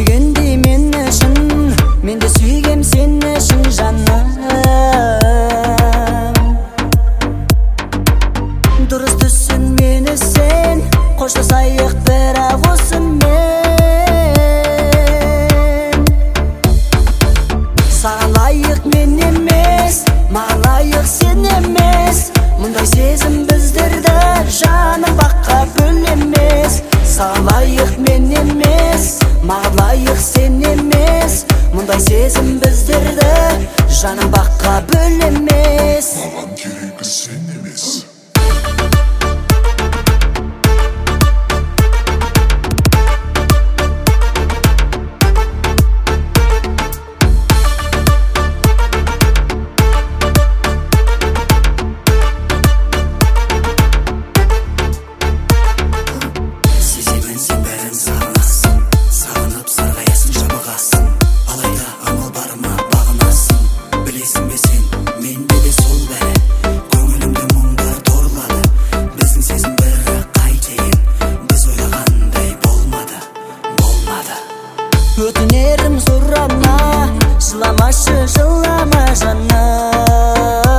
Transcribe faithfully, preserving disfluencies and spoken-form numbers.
сүйгендей мен үшін, мен де сүйгем сен үшін жаным. Дұрыс түсінмені сен, қоштасайық бірақ осымен. Саған лайық мен емес, маған лайық сен емес. Мұндай сезім біздерді жаным баққа бөлемес. Саған лайық мен емес, маған лайық сен емес. Мұндай сезім біздерді жаным баққа бөлемес. Маған керегі сен емес. Өтінерім сұрама, жыламашы жылама жаным.